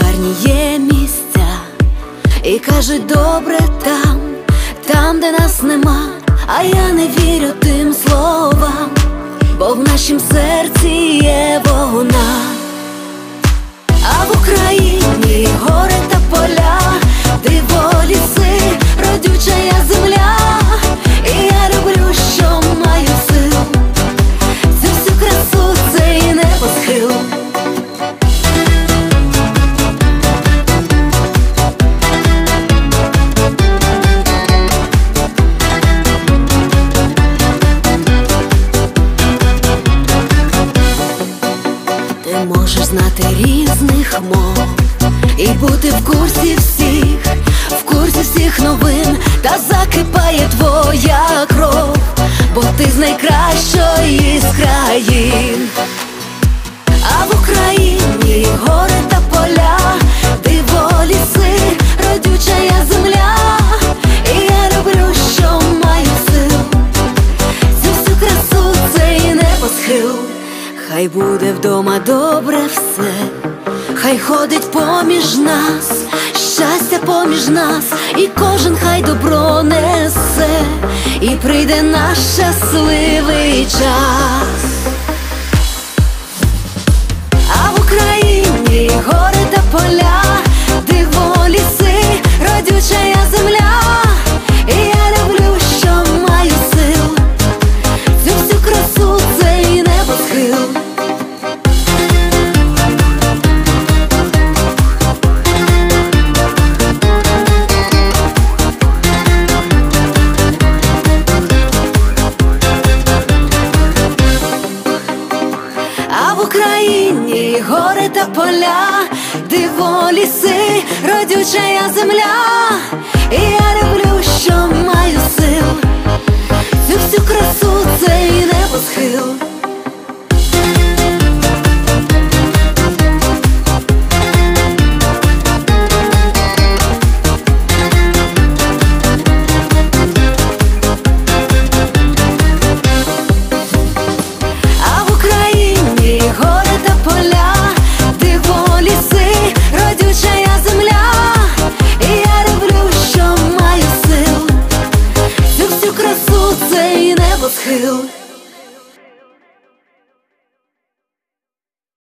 гарні є місця, і кажуть, добре там, там, де нас нема. А я не вірю тим словам, бо в нашім серці є вона. А в Україні гори та поля, диво ліси, родюча я земля. І я люблю, що маю сил, цю всю красу, цей небосхил. Ти можеш знати різних мов і бути в курсі всіх новин, та закипає твоя кров, бо ти з найкращої з країн. А в Україні гори та поля, диво ліси, родюча я земля. І я люблю, що маю сил, цю всю красу, цей небосхил. Хай буде вдома добре все, хай ходить поміж нас, щастя поміж нас, і кожен хай добро несе, і прийде наш щасливий час. А в Україні гори та поля, диво ліси, родюча я земля. І я люблю, що маю сил, цю всю красу, цей небосхил. А в Україні гори та поля, диво ліси, родюча я земля. І я люблю, що маю сил, цю всю красу, цей небосхил.